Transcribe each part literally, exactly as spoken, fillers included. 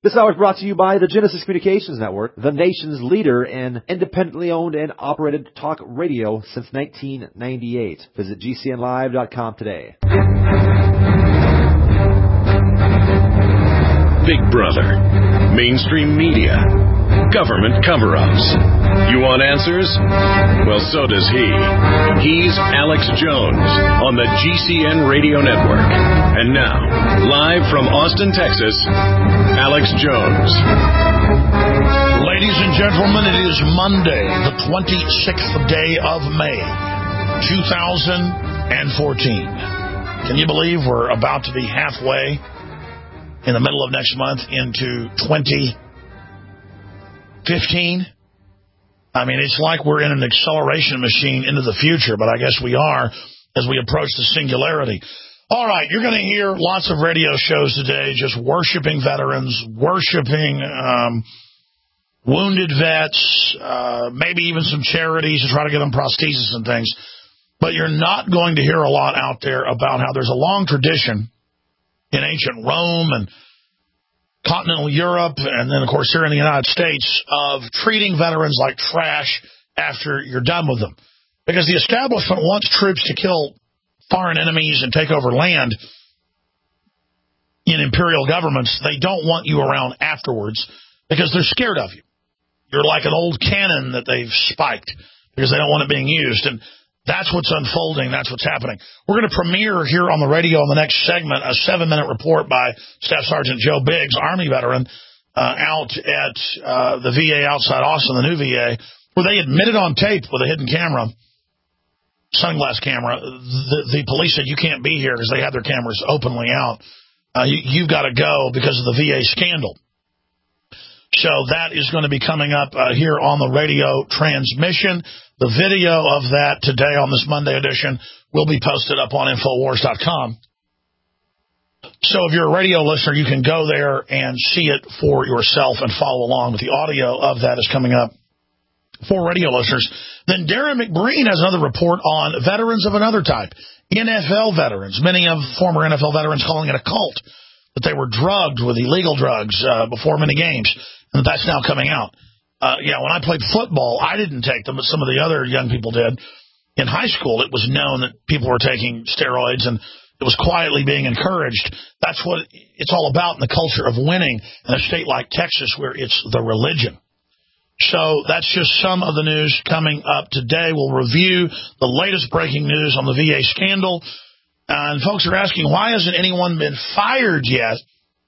This hour is brought to you by the Genesis Communications Network, the nation's leader in independently owned and operated talk radio since nineteen ninety-eight. Visit G C N live dot com today. Big Brother, mainstream media, government cover-ups. You want answers? Well, so does he. He's Alex Jones on the G C N Radio Network. And now, live from Austin, Texas, Alex Jones. Ladies and gentlemen, it is Monday, the twenty-sixth day of May, two thousand fourteen. Can you believe we're about to be halfway in the middle of next month into twenty fifteen? I mean, it's like we're in an acceleration machine into the future, but I guess we are as we approach the singularity. All right, you're going to hear lots of radio shows today just worshiping veterans, worshiping um, wounded vets, uh, maybe even some charities to try to get them prostheses and things. But you're not going to hear a lot out there about how there's a long tradition in ancient Rome and continental Europe, and then, of course, here in the United States, of treating veterans like trash after you're done with them. Because the establishment wants troops to kill foreign enemies and take over land in imperial governments. They don't want you around afterwards because they're scared of you. You're like an old cannon that they've spiked because they don't want it being used. And that's what's unfolding. That's what's happening. We're going to premiere here on the radio in the next segment a seven-minute report by Staff Sergeant Joe Biggs, Army veteran, uh, out at uh, the V A outside Austin, the new V A, where they admitted on tape with a hidden camera, sunglass camera, the, the police said, you can't be here because they had their cameras openly out. Uh, you, you've got to go because of the V A scandal. So that is going to be coming up uh, here on the radio transmission. The video of that today on this Monday edition will be posted up on Infowars dot com. So if you're a radio listener, you can go there and see it for yourself and follow along with the audio of that is coming up for radio listeners. Then Darren McBreen has another report on veterans of another type, N F L veterans. Many of former N F L veterans calling it a cult, that they were drugged with illegal drugs uh, before many games, and that's now coming out. Uh, yeah, when I played football, I didn't take them, but some of the other young people did. In high school, it was known that people were taking steroids, and it was quietly being encouraged. That's what it's all about in the culture of winning in a state like Texas where it's the religion. So that's just some of the news coming up today. We'll review the latest breaking news on the V A scandal. And folks are asking, why hasn't anyone been fired yet?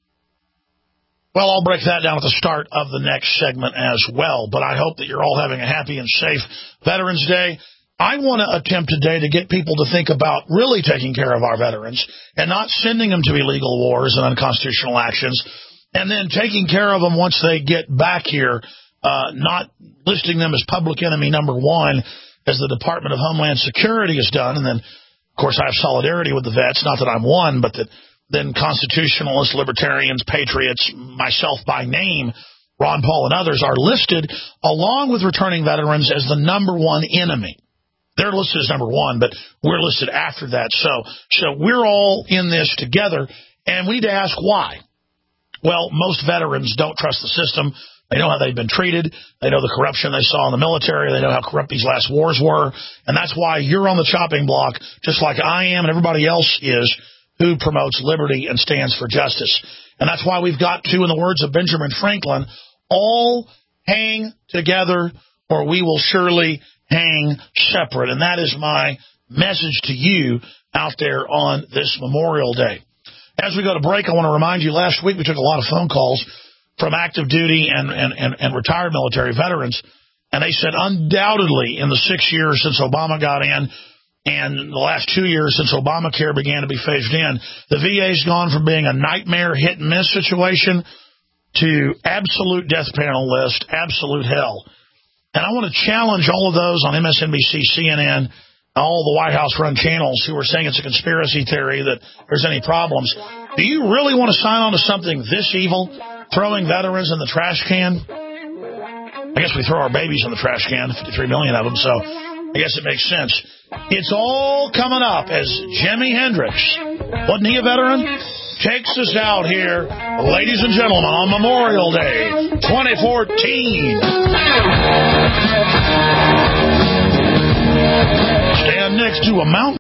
Well, I'll break that down at the start of the next segment as well. But I hope that you're all having a happy and safe Veterans Day. I want to attempt today to get people to think about really taking care of our veterans and not sending them to illegal wars and unconstitutional actions, and then taking care of them once they get back here. Uh, not listing them as public enemy number one, as the Department of Homeland Security has done. And then, of course, I have solidarity with the vets, not that I'm one, but that then constitutionalists, libertarians, patriots, myself by name, Ron Paul and others, are listed along with returning veterans as the number one enemy. They're listed as number one, but we're listed after that. So, so we're all in this together, and we need to ask why. Well, most veterans don't trust the system. They know how they've been treated. They know the corruption they saw in the military. They know how corrupt these last wars were. And that's why you're on the chopping block, just like I am and everybody else is, who promotes liberty and stands for justice. And that's why we've got to, in the words of Benjamin Franklin, all hang together or we will surely hang separate. And that is my message to you out there on this Memorial Day. As we go to break, I want to remind you, last week we took a lot of phone calls from active duty and, and, and, and retired military veterans, and they said undoubtedly in the six years since Obama got in and the last two years since Obamacare began to be phased in, the V A's gone from being a nightmare hit-and-miss situation to absolute death panel list, absolute hell. And I want to challenge all of those on M S N B C, C N N, all the White House-run channels who are saying it's a conspiracy theory that there's any problems. Do you really want to sign on to something this evil? Throwing veterans in the trash can? I guess we throw our babies in the trash can, fifty-three million of them, so I guess it makes sense. It's all coming up as Jimi Hendrix. Wasn't he a veteran? takes us out here, ladies and gentlemen, on Memorial Day twenty fourteen. Stand next to a mountain.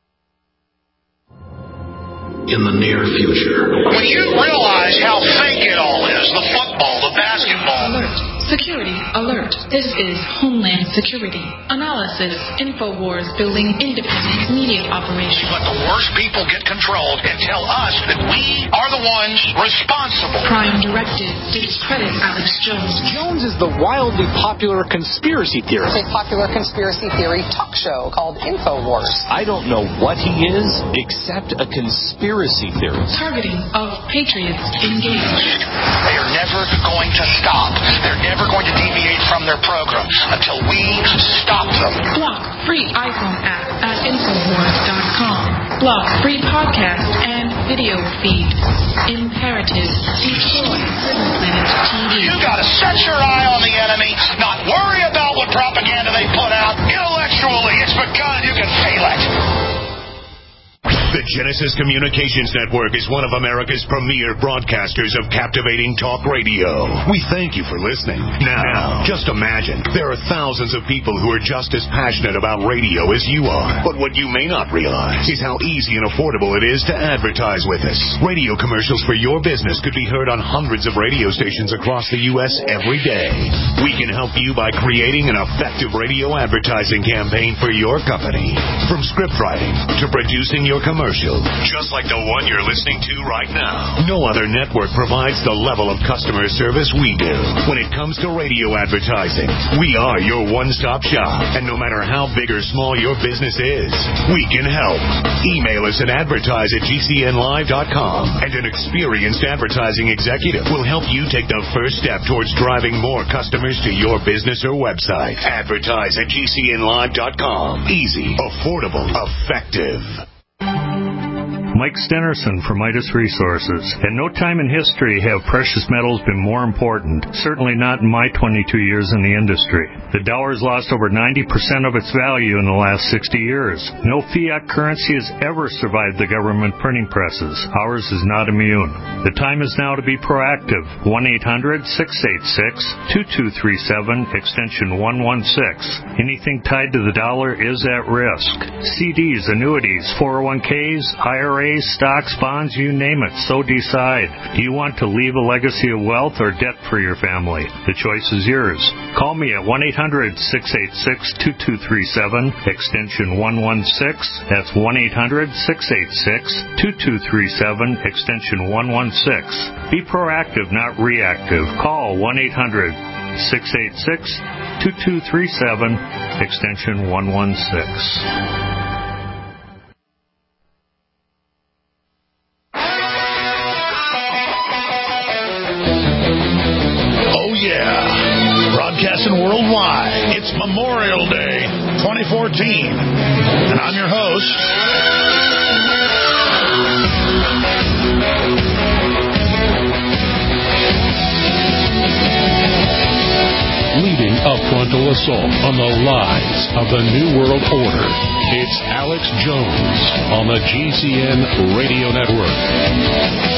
In the near future. When you realize how fake it all is, the football, the basketball. Alert. Security alert. This is Homeland Security. Analysis. InfoWars building independent media operation. Let the worst people get controlled and tell us that we are the ones responsible. Prime Directive discredit Alex Jones. Jones is the wildly popular conspiracy theorist. A popular conspiracy theory talk show called InfoWars. I don't know what he is except a conspiracy theorist. Targeting of patriots engaged. They are never going to stop. They're never going to deviate from their program until we stop them. Block free iPhone app at Infowars dot com. Block free podcast and video feed. Imperative. Destroy Prison Planet T V. You gotta set your eye on the enemy, not worry about what propaganda they put out. Intellectually, it's begun. You can feel it. The Genesis Communications Network is one of America's premier broadcasters of captivating talk radio. We thank you for listening. Now, just imagine, there are thousands of people who are just as passionate about radio as you are. But what you may not realize is how easy and affordable it is to advertise with us. Radio commercials for your business could be heard on hundreds of radio stations across the U S every day. We can help you by creating an effective radio advertising campaign for your company. From script writing to producing your commercial. Just like the one you're listening to right now. No other network provides the level of customer service we do. When it comes to radio advertising, we are your one-stop shop. And no matter how big or small your business is, we can help. Email us at advertise at G C N live dot com, and an experienced advertising executive will help you take the first step towards driving more customers to your business or website. Advertise at G C N live dot com. Easy, affordable, effective. Mike Stenerson for Midas Resources. At no time in history have precious metals been more important, certainly not in my twenty-two years in the industry. The dollar has lost over ninety percent of its value in the last sixty years. No fiat currency has ever survived the government printing presses. Ours is not immune. The time is now to be proactive. one eight hundred six eight six two two three seven, extension one one six. Anything tied to the dollar is at risk. C Ds, annuities, four oh one k's, I R As, stocks, bonds, you name it, so decide. Do you want to leave a legacy of wealth or debt for your family? The choice is yours. Call me at one eight hundred six eight six two two three seven, extension one one six. That's one eight hundred six eight six two two three seven, extension one one six. Be proactive, not reactive. Call one eight hundred six eight six two two three seven, extension one one six. Worldwide. It's Memorial Day twenty fourteen, and I'm your host, leading a frontal assault on the lies of the New World Order. It's Alex Jones on the G C N Radio Network.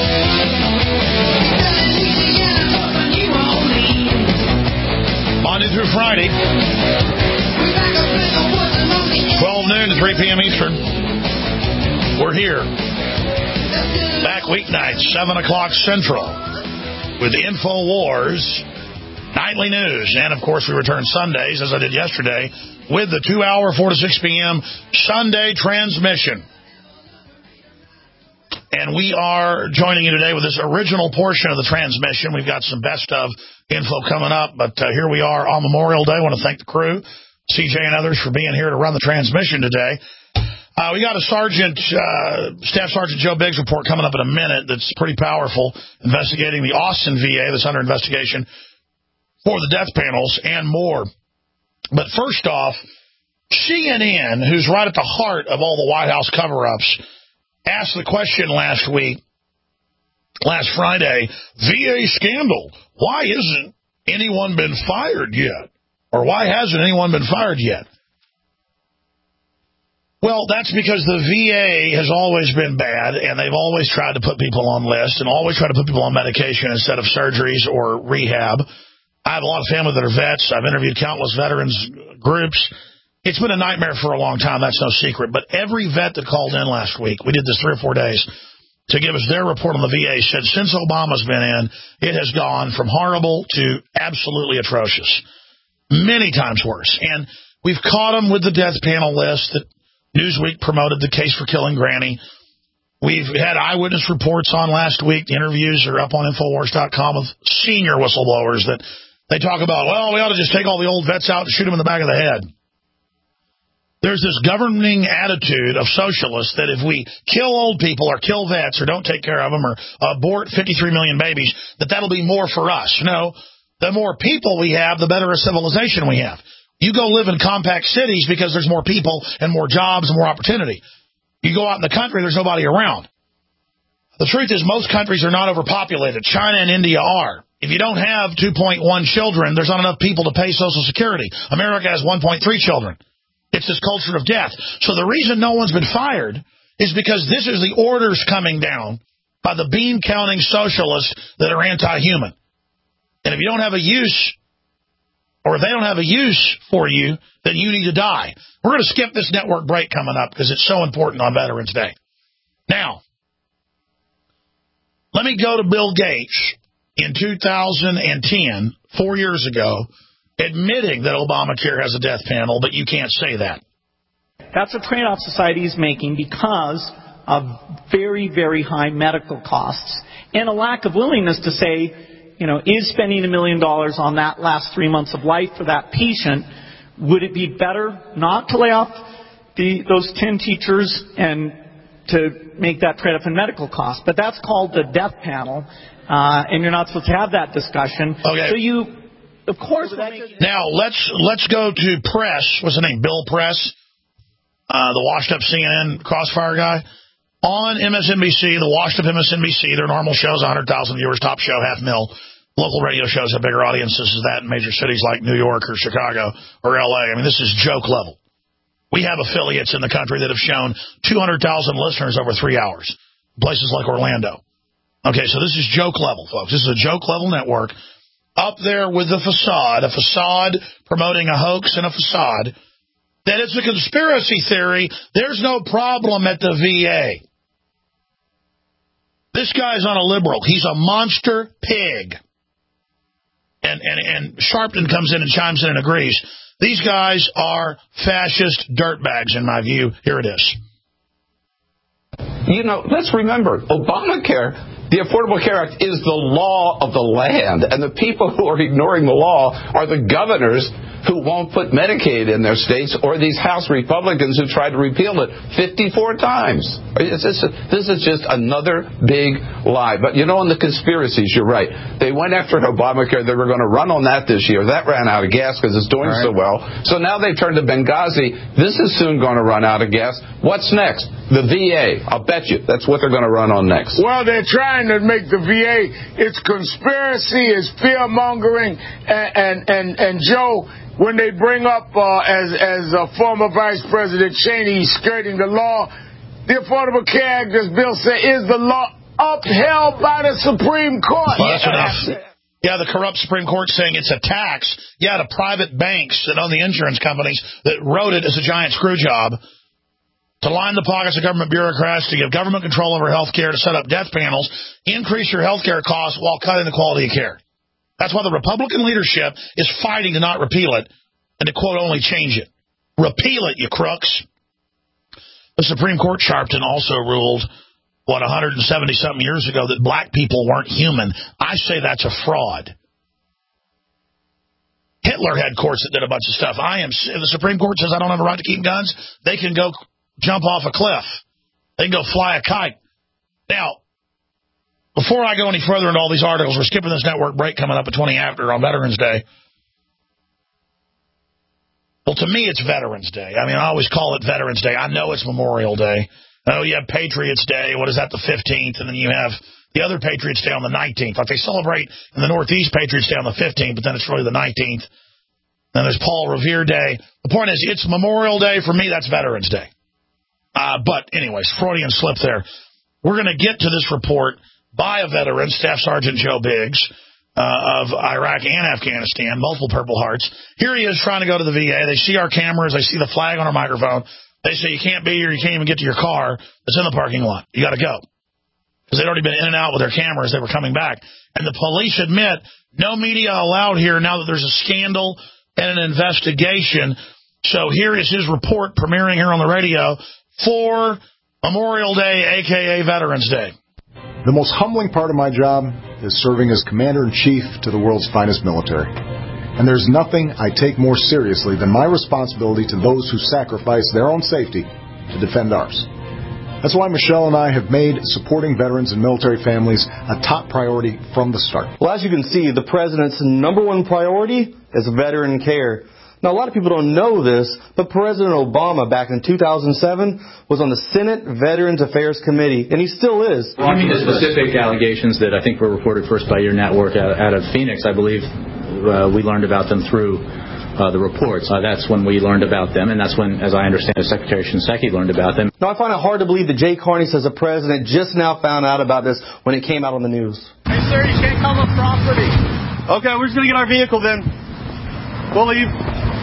Monday through Friday, twelve noon to three p.m. Eastern. We're here. Back weeknights, seven o'clock Central, with InfoWars, nightly news. And, of course, we return Sundays, as I did yesterday, with the two-hour, four to six p.m. Sunday transmission. And we are joining you today with this original portion of the transmission. We've got some best of info coming up, but uh, here we are on Memorial Day. I want to thank the crew, C J and others, for being here to run the transmission today. Uh, we got a Sergeant, uh, Staff Sergeant Joe Biggs report coming up in a minute that's pretty powerful, investigating the Austin V A that's under investigation for the death panels and more. But first off, C N N, who's right at the heart of all the White House cover-ups, asked the question last week, last Friday, V A scandal, why isn't anyone been fired yet? Or why hasn't anyone been fired yet? Well, that's because the V A has always been bad, and they've always tried to put people on lists and always tried to put people on medication instead of surgeries or rehab. I have a lot of family that are vets. I've interviewed countless veterans groups. It's been a nightmare for a long time. That's no secret. But every vet that called in last week, we did this three or four days, to give us their report on the V A, said since Obama's been in, it has gone from horrible to absolutely atrocious. Many times worse. And we've caught them with the death panel list that Newsweek promoted, the case for killing Granny. We've had eyewitness reports on last week. The interviews are up on Infowars dot com with senior whistleblowers that they talk about, well, we ought to just take all the old vets out and shoot them in the back of the head. There's this governing attitude of socialists that if we kill old people or kill vets or don't take care of them or abort fifty-three million babies, that that'll be more for us. No, the more people we have, the better a civilization we have. You go live in compact cities because there's more people and more jobs and more opportunity. You go out in the country, there's nobody around. The truth is most countries are not overpopulated. China and India are. If you don't have two point one children, there's not enough people to pay Social Security. America has one point three children. It's this culture of death. So the reason no one's been fired is because this is the orders coming down by the bean-counting socialists that are anti-human. And if you don't have a use, or if they don't have a use for you, then you need to die. We're going to skip this network break coming up because it's so important on Veterans Day. Now, let me go to Bill Gates in two thousand ten, four years ago, admitting that Obamacare has a death panel, but you can't say that. That's a trade-off society is making because of very, very high medical costs and a lack of willingness to say, you know, is spending a million dollars on that last three months of life for that patient, would it be better not to lay off the, those ten teachers and to make that trade-off in medical costs? But that's called the death panel, uh, and you're not supposed to have that discussion. Okay. So you, of course... Now, let's let's go to Press. What's his name? Bill Press, uh, the washed-up C N N crossfire guy. On M S N B C, the washed-up M S N B C, their normal show's one hundred thousand viewers, top show, half mil. Local radio shows have bigger audiences as that in major cities like New York or Chicago or L A. I mean, this is joke level. We have affiliates in the country that have shown two hundred thousand listeners over three hours, places like Orlando. Okay, so this is joke level, folks. This is a joke level network up there with the facade, a facade promoting a hoax and a facade, that it's a conspiracy theory. There's no problem at the V A. This guy's not a liberal. He's a monster pig. And, and, and Sharpton comes in and chimes in and agrees. These guys are fascist dirtbags, in my view. Here it is. You know, let's remember, Obamacare, the Affordable Care Act, is the law of the land. And the people who are ignoring the law are the governors who won't put Medicaid in their states, or these House Republicans who tried to repeal it fifty-four times. It's just, this is just another big lie. But, you know, on the conspiracies, you're right. They went after Obamacare. They were going to run on that this year. That ran out of gas because it's doing right. so well. So now they've turned to Benghazi. This is soon going to run out of gas. What's next? The V A. I'll bet you that's what they're going to run on next. Well, they're trying to make the V A, it's conspiracy, it's fear-mongering, and, and, and, and Joe, when they bring up, uh, as, as uh, former Vice President Cheney skirting the law, the Affordable Care Act, as Bill said, is the law upheld by the Supreme Court. Well, that's enough. Yeah, the corrupt Supreme Court saying it's a tax. Yeah, to private banks that own the insurance companies that wrote it as a giant screw job to line the pockets of government bureaucrats, to give government control over health care, to set up death panels, increase your health care costs while cutting the quality of care. That's why the Republican leadership is fighting to not repeal it and to, quote, only change it. Repeal it, you crooks. The Supreme Court, Sharpton, also ruled, what, one hundred seventy-something years ago that black people weren't human. I say that's a fraud. Hitler had courts that did a bunch of stuff. I am. If the Supreme Court says I don't have a right to keep guns, they can go jump off a cliff. They can go fly a kite. Now, before I go any further into all these articles, we're skipping this network break coming up at twenty after on Veterans Day. Well, to me, it's Veterans Day. I mean, I always call it Veterans Day. I know it's Memorial Day. I know you have Patriots Day. What is that, the fifteenth? And then you have the other Patriots Day on the nineteenth. Like they celebrate in the Northeast Patriots Day on the fifteenth, but then it's really the nineteenth. Then there's Paul Revere Day. The point is, it's Memorial Day. For me, that's Veterans Day. Uh, but anyways, Freudian slip there. We're going to get to this report by a veteran, Staff Sergeant Joe Biggs, uh, of Iraq and Afghanistan, multiple Purple Hearts. Here he is trying to go to the V A. They see our cameras. They see the flag on our microphone. They say, you can't be here. You can't even get to your car. It's in the parking lot. You got to go. Because they'd already been in and out with their cameras. They were coming back. And the police admit no media allowed here now that there's a scandal and an investigation. So here is his report premiering here on the radio for Memorial Day, a k a. Veterans Day. The most humbling part of my job is serving as Commander-in-Chief to the world's finest military. And there's nothing I take more seriously than my responsibility to those who sacrifice their own safety to defend ours. That's why Michelle and I have made supporting veterans and military families a top priority from the start. Well, as you can see, the President's number one priority is veteran care. Now, a lot of people don't know this, but President Obama back in two thousand seven was on the Senate Veterans Affairs Committee, and he still is. Well, I mean, the specific allegations that I think were reported first by your network out, out of Phoenix, I believe uh, we learned about them through Uh, the reports. Uh, that's when we learned about them, and that's when, as I understand, Secretary Shinseki learned about them. Now, I find it hard to believe that Jay Carney says the president just now found out about this when it came out on the news. Hey, sir, you can't come on property. Okay, we're just going to get our vehicle then. We'll leave.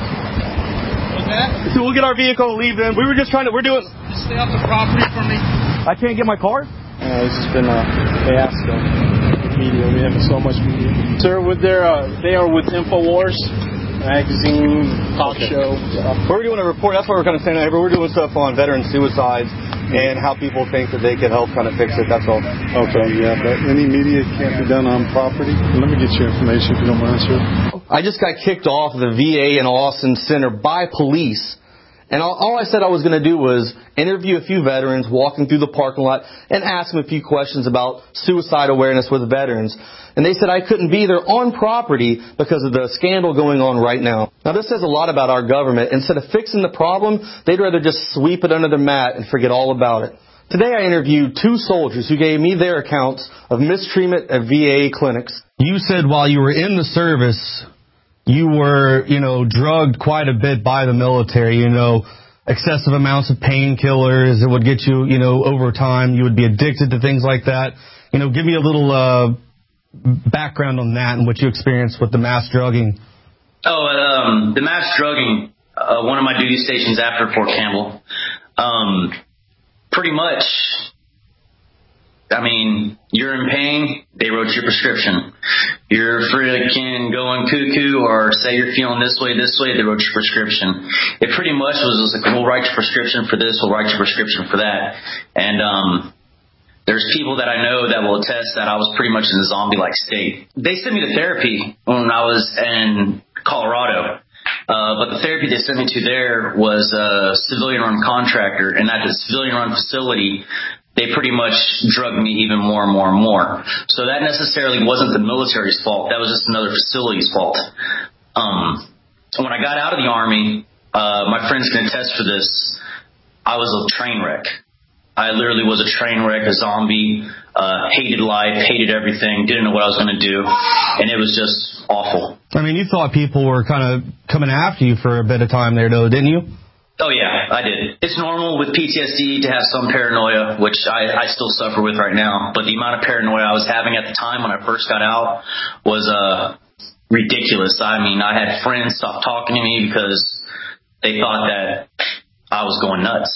What's that? So we'll get our vehicle and leave then. We were just trying to, we're doing... Just stay off the property for me. I can't get my car? Uh, this has been a fiasco. Media, we have so much media. Sir, with their, uh, they are with InfoWars. Magazine, talk okay. show. Yeah. We're doing a report. That's what we're kind of saying. We're doing stuff on veteran suicides and how people think that they can help kind of fix it. That's all. Okay, yeah, but any media can't be done on property. Let me get your information if you don't mind, sir. I just got kicked off the V A in Austin Center by police. And all, all I said I was going to do was interview a few veterans walking through the parking lot and ask them a few questions about suicide awareness with veterans. And they said I couldn't be there on property because of the scandal going on right now. Now, this says a lot about our government. Instead of fixing the problem, they'd rather just sweep it under the mat and forget all about it. Today, I interviewed two soldiers who gave me their accounts of mistreatment at V A clinics. You said while you were in the service, you were, you know, drugged quite a bit by the military, you know, excessive amounts of painkillers. It would get you, you know, over time. You would be addicted to things like that. You know, give me a little uh, background on that and what you experienced with the mass drugging. Oh, um, the mass drugging, uh, one of my duty stations after Fort Campbell, um, pretty much, I mean, you're in pain, they wrote your prescription. You're freaking going cuckoo or say you're feeling this way, this way, they wrote your prescription. It pretty much was just like, we'll write your prescription for this, we'll write your prescription for that. And um, there's people that I know that will attest that I was pretty much in a zombie-like state. They sent me to therapy when I was in Colorado. Uh, but the therapy they sent me to there was a civilian-run contractor, and at the civilian-run facility, they pretty much drugged me even more and more and more. So that necessarily wasn't the military's fault. That was just another facility's fault. Um, when I got out of the Army, uh, my friends can attest for this, I was a train wreck. I literally was a train wreck, a zombie, uh, hated life, hated everything, didn't know what I was going to do, and it was just awful. I mean, you thought people were kind of coming after you for a bit of time there, though, didn't you? Oh, yeah, I did. It's normal with P T S D to have some paranoia, which I, I still suffer with right now. But the amount of paranoia I was having at the time when I first got out was uh, ridiculous. I mean, I had friends stop talking to me because they thought that I was going nuts.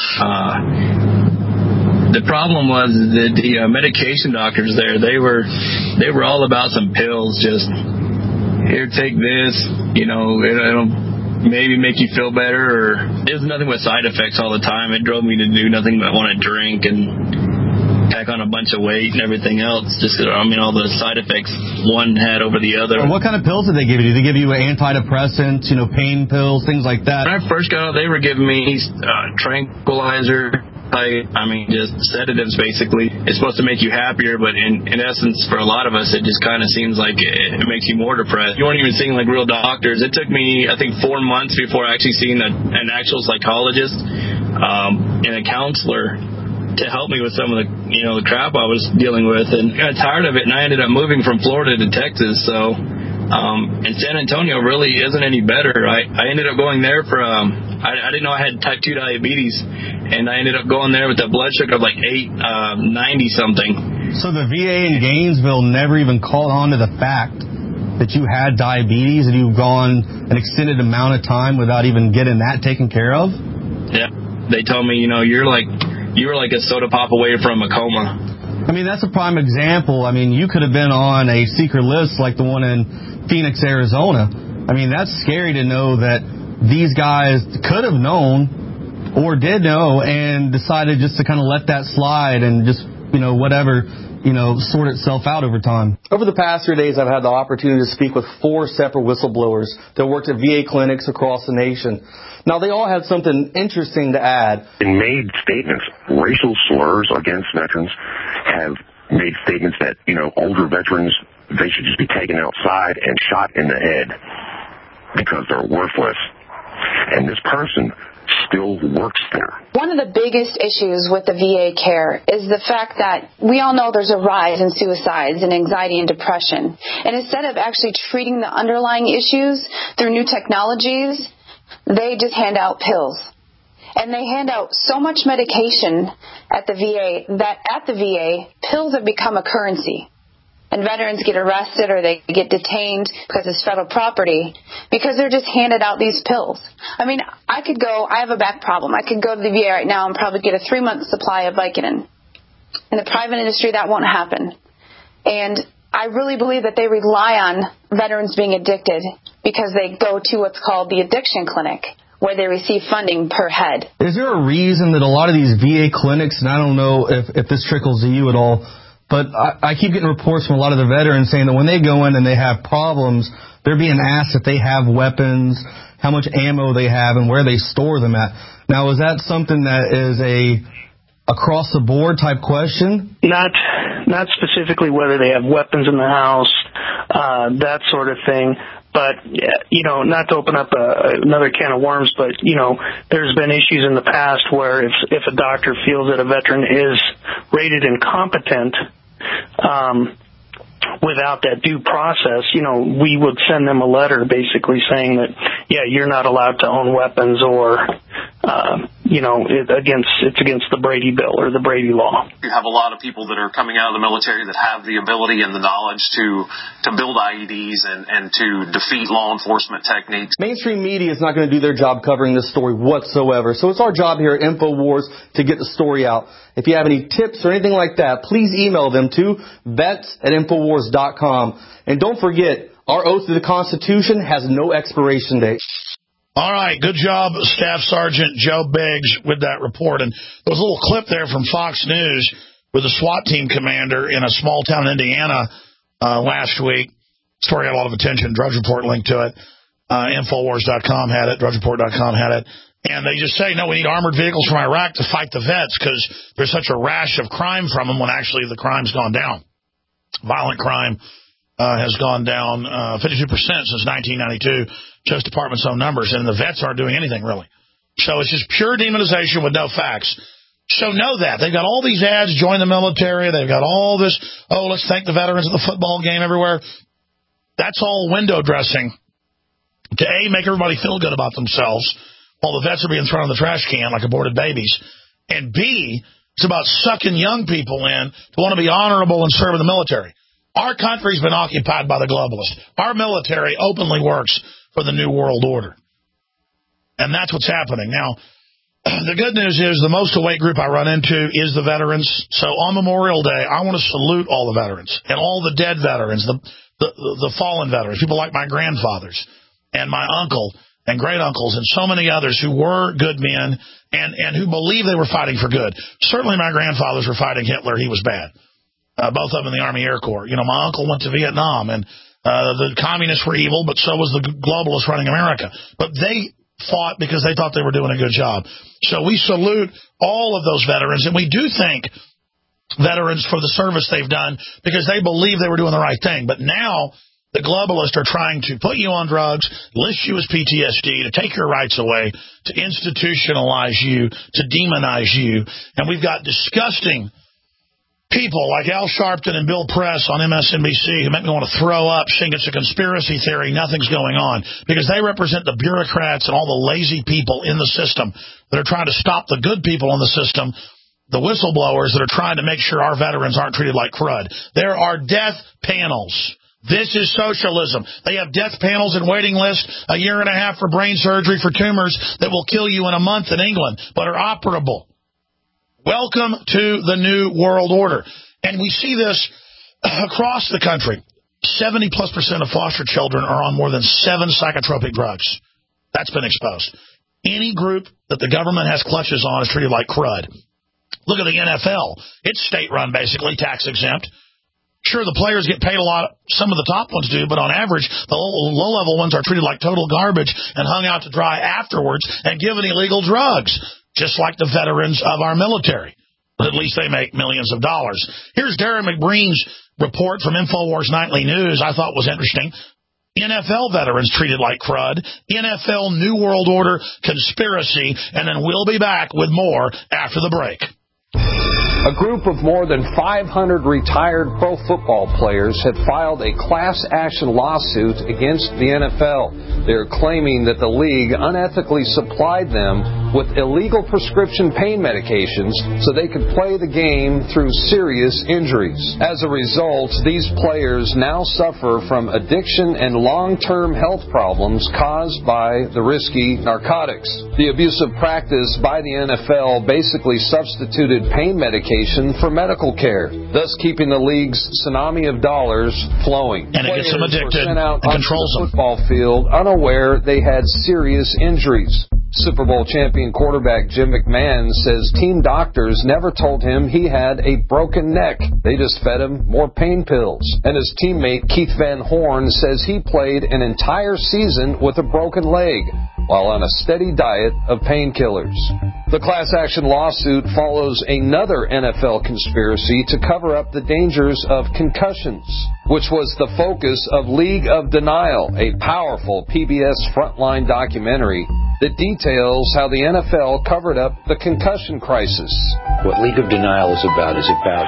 Uh, the problem was that the uh, medication doctors there, they were they were all about some pills. Just, here, take this, you know, it'll maybe make you feel better, or it was nothing but side effects all the time. It drove me to do nothing but want to drink and pack on a bunch of weight and everything else. Just, I mean, all the side effects one had over the other. What kind of pills did they give you? Did they give you antidepressants, you know, pain pills, things like that? When I first got out, they were giving me uh, tranquilizer. I, I mean, just sedatives, basically. It's supposed to make you happier, but in, in essence, for a lot of us, it just kind of seems like it, it makes you more depressed. You weren't even seeing, like, real doctors. It took me, I think, four months before actually seeing a, an actual psychologist um, and a counselor to help me with some of the, you know, the crap I was dealing with. And I got tired of it, and I ended up moving from Florida to Texas, so... Um, and San Antonio really isn't any better. I, I ended up going there for um, I, I didn't know I had type two diabetes, and I ended up going there with a blood sugar of like eight ninety something. So the V A in Gainesville never even caught on to the fact that you had diabetes and you've gone an extended amount of time without even getting that taken care of? Yeah. They told me, you know, you're like, you were like a soda pop away from a coma. I mean, that's a prime example. I mean, you could have been on a secret list like the one in Phoenix, Arizona. I mean, that's scary to know that these guys could have known or did know and decided just to kind of let that slide and just, you know, whatever, you know, sort itself out over time. Over the past three days, I've had the opportunity to speak with four separate whistleblowers that worked at V A clinics across the nation. Now, they all had something interesting to add. And made statements, racial slurs against veterans, have made statements that, you know, older veterans, they should just be taken outside and shot in the head because they're worthless. And this person still works there. One of the biggest issues with the V A care is the fact that we all know there's a rise in suicides and anxiety and depression. And instead of actually treating the underlying issues through new technologies, they just hand out pills. And they hand out so much medication at the V A that at the V A, pills have become a currency. And veterans get arrested or they get detained because it's federal property because they're just handed out these pills. I mean, I could go, I have a back problem. I could go to the V A right now and probably get a three-month supply of Vicodin. In the private industry, that won't happen. And I really believe that they rely on veterans being addicted because they go to what's called the addiction clinic, where they receive funding per head. Is there a reason that a lot of these V A clinics, and I don't know if, if this trickles to you at all, but I, I keep getting reports from a lot of the veterans saying that when they go in and they have problems, they're being asked if they have weapons, how much ammo they have, and where they store them at. Now, is that something that is a across-the-board type question? Not not specifically whether they have weapons in the house, uh, that sort of thing. But, you know, not to open up a, another can of worms, but, you know, there's been issues in the past where if, if a doctor feels that a veteran is rated incompetent, um, without that due process, you know, we would send them a letter basically saying that, yeah, you're not allowed to own weapons or, uh, you know, it against it's against the Brady Bill or the Brady Law. You have a lot of people that are coming out of the military that have the ability and the knowledge to to build I E Ds and, and to defeat law enforcement techniques. Mainstream media is not going to do their job covering this story whatsoever. So it's our job here at InfoWars to get the story out. If you have any tips or anything like that, please email them to vets at infowars dot com. And don't forget, our oath to the Constitution has no expiration date. All right, good job, Staff Sergeant Joe Biggs, with that report. And there was a little clip there from Fox News with a SWAT team commander in a small town in Indiana uh, last week. Story got a lot of attention. Drudge Report linked to it. Uh, Infowars dot com had it. Drudge Report dot com had it. And they just say, no, we need armored vehicles from Iraq to fight the vets because there's such a rash of crime from them when actually the crime's gone down. Violent crime uh, has gone down uh, fifty-two percent since nineteen ninety-two. Just Department's own numbers, and the vets aren't doing anything, really. So it's just pure demonization with no facts. So know that. They've got all these ads, join the military. They've got all this, oh, let's thank the veterans at the football game everywhere. That's all window dressing to, A, make everybody feel good about themselves while the vets are being thrown in the trash can like aborted babies. And, B, it's about sucking young people in to want to be honorable and serve in the military. Our country's been occupied by the globalists. Our military openly works for the New World Order. And that's what's happening. Now, the good news is the most awake group I run into is the veterans. So on Memorial Day, I want to salute all the veterans and all the dead veterans, the, the, the fallen veterans, people like my grandfathers and my uncle and great-uncles and so many others who were good men and, and who believed they were fighting for good. Certainly my grandfathers were fighting Hitler. He was bad. Uh, both of them in the Army Air Corps. You know, my uncle went to Vietnam, and Uh, the communists were evil, but so was the globalists running America. But they fought because they thought they were doing a good job. So we salute all of those veterans, and we do thank veterans for the service they've done because they believe they were doing the right thing. But now the globalists are trying to put you on drugs, list you as P T S D, to take your rights away, to institutionalize you, to demonize you. And we've got disgusting people like Al Sharpton and Bill Press on M S N B C who make me want to throw up, saying it's a conspiracy theory, nothing's going on, because they represent the bureaucrats and all the lazy people in the system that are trying to stop the good people in the system, the whistleblowers that are trying to make sure our veterans aren't treated like crud. There are death panels. This is socialism. They have death panels and waiting lists a year and a half for brain surgery for tumors that will kill you in a month in England, but are operable. Welcome to the New World Order. And we see this across the country. seventy plus percent of foster children are on more than seven psychotropic drugs. That's been exposed. Any group that the government has clutches on is treated like crud. Look at the N F L. It's state-run, basically, tax-exempt. Sure, the players get paid a lot. Some of the top ones do, but on average, the low-level ones are treated like total garbage and hung out to dry afterwards and given illegal drugs, just like the veterans of our military. But at least they make millions of dollars. Here's Darren McBreen's report from InfoWars Nightly News I thought was interesting. N F L veterans treated like crud. N F L New World Order conspiracy. And then we'll be back with more after the break. A group of more than five hundred retired pro football players have filed a class action lawsuit against the N F L. They're claiming that the league unethically supplied them with illegal prescription pain medications so they could play the game through serious injuries. As a result, these players now suffer from addiction and long-term health problems caused by the risky narcotics. The abusive practice by the N F L basically substituted pain medication for medical care, thus keeping the league's tsunami of dollars flowing. And it gets them addicted were sent out and onto controls the them. Football field unaware they had serious injuries. Super Bowl champion quarterback Jim McMahon says team doctors never told him he had a broken neck. They just fed him more pain pills. And his teammate Keith Van Horn says he played an entire season with a broken leg while on a steady diet of painkillers. The class action lawsuit follows another N F L conspiracy to cover up the dangers of concussions, which was the focus of League of Denial, a powerful P B S Frontline documentary that details how the N F L covered up the concussion crisis. What League of Denial is about is about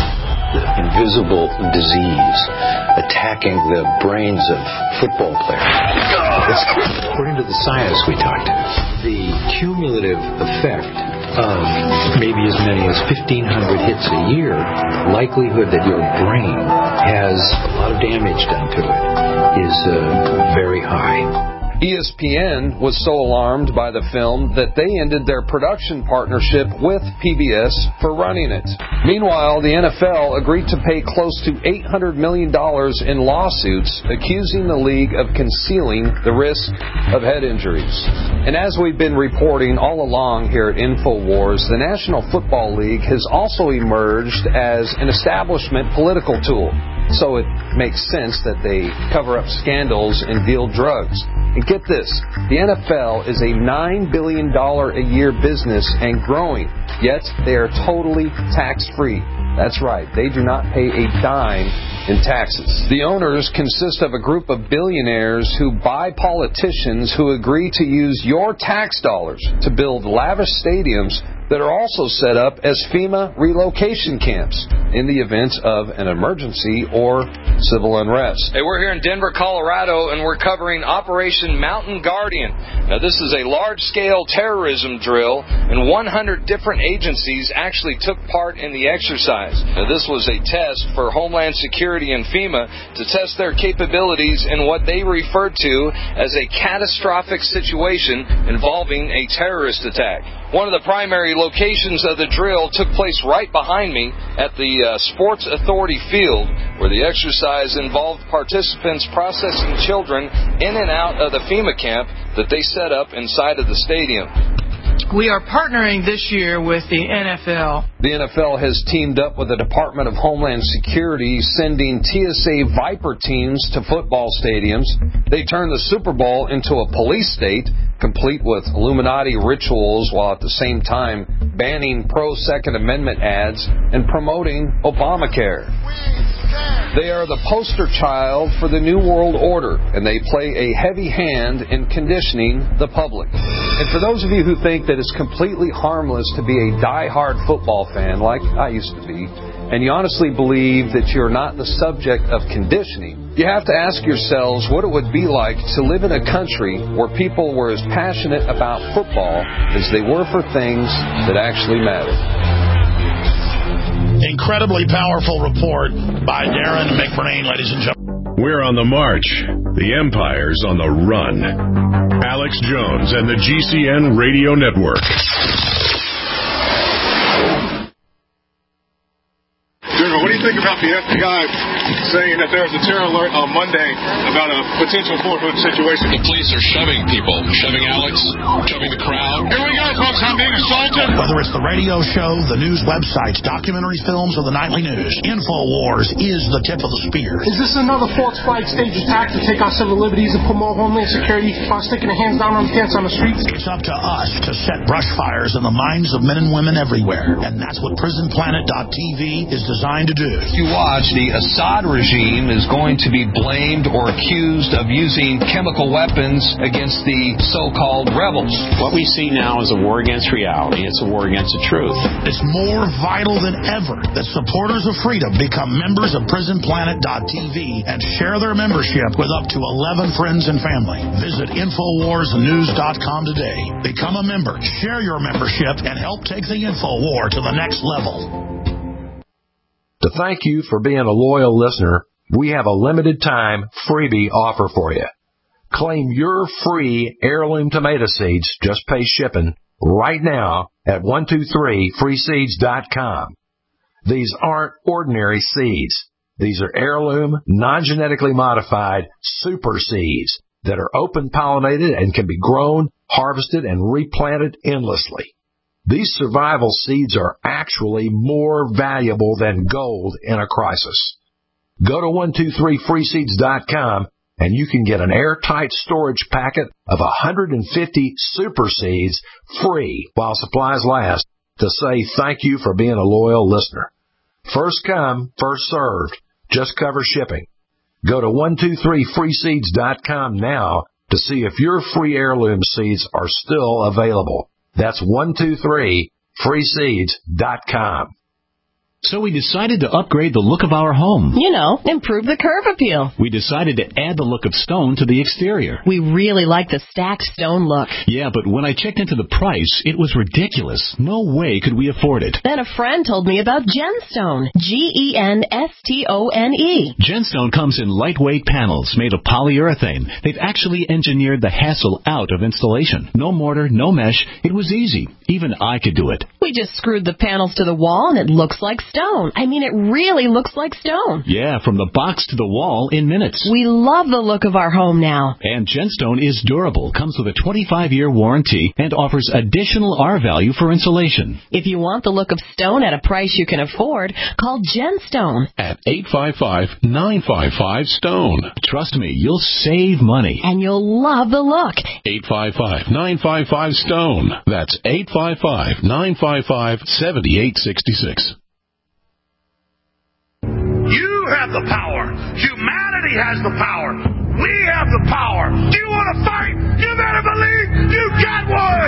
invisible disease attacking the brains of football players. It's, according to the scientists we talked to, the cumulative effect of maybe as many as fifteen hundred hits a year, likelihood that your brain has a lot of damage done to it is uh, very high. E S P N was so alarmed by the film that they ended their production partnership with P B S for running it. Meanwhile, the N F L agreed to pay close to eight hundred million dollars in lawsuits accusing the league of concealing the risk of head injuries. And as we've been reporting all along here at InfoWars, the National Football League has also emerged as an establishment political tool. So it makes sense that they cover up scandals and deal drugs. And get this, the N F L is a nine billion dollars a year business and growing, yet they are totally tax-free. That's right, they do not pay a dime in taxes. The owners consist of a group of billionaires who buy politicians who agree to use your tax dollars to build lavish stadiums that are also set up as FEMA relocation camps in the event of an emergency or civil unrest. Hey, we're here in Denver, Colorado, and we're covering Operation Mountain Guardian. Now, this is a large-scale terrorism drill, and one hundred different agencies actually took part in the exercise. Now, this was a test for Homeland Security and FEMA to test their capabilities in what they referred to as a catastrophic situation involving a terrorist attack. One of the primary locations of the drill took place right behind me at the uh, Sports Authority field, where the exercise involved participants processing children in and out of the FEMA camp that they set up inside of the stadium. We are partnering this year with the N F L. The N F L has teamed up with the Department of Homeland Security, sending T S A Viper teams to football stadiums. They turned the Super Bowl into a police state, complete with Illuminati rituals, while at the same time banning pro-Second Amendment ads and promoting Obamacare. They are the poster child for the New World Order, and they play a heavy hand in conditioning the public. And for those of you who think that it's completely harmless to be a die-hard football fan, like I used to be, and you honestly believe that you're not the subject of conditioning, you have to ask yourselves what it would be like to live in a country where people were as passionate about football as they were for things that actually mattered. Incredibly powerful report by Darren McBreen, ladies and gentlemen. We're on the march. The Empire's on the run. Alex Jones and the G C N Radio Network. General, what do you think about the F B I saying that there was a terror alert on Monday about a potential Fort Hood situation? The police are shoving people, shoving Alex, shoving the crowd. Here we go, folks, I'm being assaulted. Whether it's the radio show, the news websites, documentary films, or the nightly news, InfoWars is the tip of the spear. Is this another false flag stage attack to take our civil liberties and put more homeland security by sticking the hands down on the kids on the streets? It's up to us to set brush fires in the minds of men and women everywhere, and that's what prison planet dot t v is designed to do. If you watch, the Assad regime is going to be blamed or accused of using chemical weapons against the so-called rebels. What we see now is a war against reality. It's a war against the truth. It's more vital than ever that supporters of freedom become members of prison planet dot t v and share their membership with up to eleven friends and family. Visit infowars news dot com today. Become a member, share your membership, and help take the InfoWar to the next level. To thank you for being a loyal listener, we have a limited time freebie offer for you. Claim your free heirloom tomato seeds, just pay shipping, right now at one two three free seeds dot com. These aren't ordinary seeds. These are heirloom, non-genetically modified super seeds that are open-pollinated and can be grown, harvested, and replanted endlessly. These survival seeds are actually more valuable than gold in a crisis. Go to one two three free seeds dot com and you can get an airtight storage packet of one hundred fifty super seeds free while supplies last to say thank you for being a loyal listener. First come, first served. Just cover shipping. Go to one two three free seeds dot com now to see if your free heirloom seeds are still available. That's one two three free seeds dot com. So we decided to upgrade the look of our home. You know, improve the curb appeal. We decided to add the look of stone to the exterior. We really like the stacked stone look. Yeah, but when I checked into the price, it was ridiculous. No way could we afford it. Then a friend told me about Genstone. G E N S T O N E. Genstone comes in lightweight panels made of polyurethane. They've actually engineered the hassle out of installation. No mortar, no mesh. It was easy. Even I could do it. We just screwed the panels to the wall and it looks like stone. I mean, it really looks like stone. Yeah, from the box to the wall in minutes. We love the look of our home now. And Genstone is durable, comes with a twenty-five year warranty, and offers additional R value for insulation. If you want the look of stone at a price you can afford, call Genstone at eight five five, nine five five, STONE. Trust me, you'll save money. And you'll love the look. eight five five, nine five five, STONE. That's eight five five, nine five five, seven eight six six. You have the power. Humanity has the power. We have the power. Do you want to fight? You better believe you got one.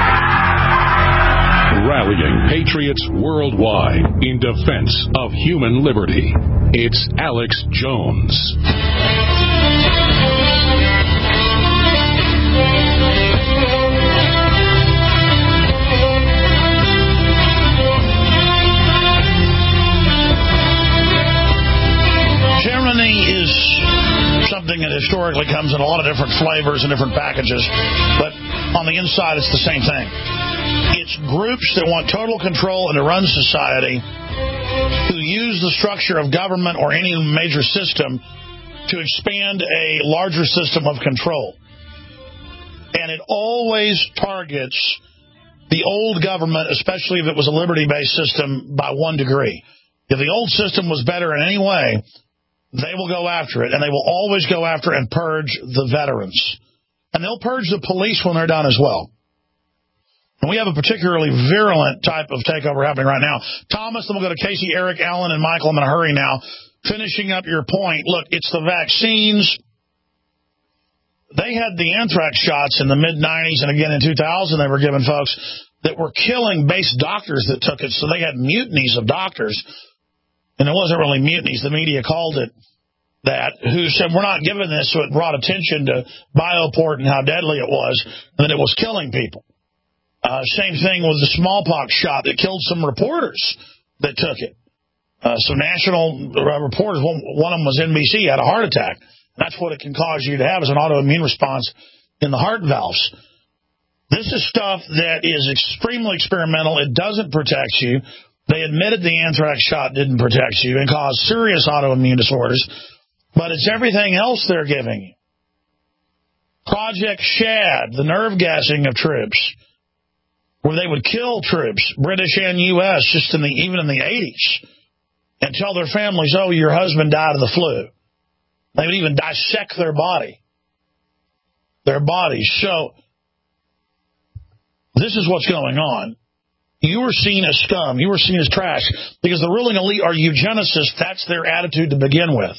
Rallying patriots worldwide in defense of human liberty. It's Alex Jones. Tyranny is something that historically comes in a lot of different flavors and different packages, but on the inside it's the same thing. It's groups that want total control and to run society who use the structure of government or any major system to expand a larger system of control. And it always targets the old government, especially if it was a liberty-based system, by one degree. If the old system was better in any way, they will go after it, and they will always go after and purge the veterans. And they'll purge the police when they're done as well. And we have a particularly virulent type of takeover happening right now. Thomas, then we'll go to Casey, Eric, Alan, and Michael. I'm in a hurry now. Finishing up your point, look, it's the vaccines. they had the anthrax shots in the mid nineties, and again in two thousand they were giving folks that were killing base doctors that took it. So they had mutinies of doctors, and it wasn't really mutinies. The media called it that, who said, we're not giving this, so it brought attention to Bioport and how deadly it was, and that it was killing people. Uh, same thing with the smallpox shot that killed some reporters that took it. Uh, some national reporters, one, one of them was N B C, had a heart attack. That's what it can cause you to have, is an autoimmune response in the heart valves. This is stuff that is extremely experimental. It doesn't protect you. They admitted the anthrax shot didn't protect you and caused serious autoimmune disorders, but it's everything else they're giving you. Project Shad, the nerve gassing of troops, where they would kill troops, British and U S, just in the even in the eighties, and tell their families, oh, your husband died of the flu. They would even dissect their body, their bodies. So this is what's going on. You are seen as scum. You are seen as trash because the ruling elite are eugenicists. That's their attitude to begin with.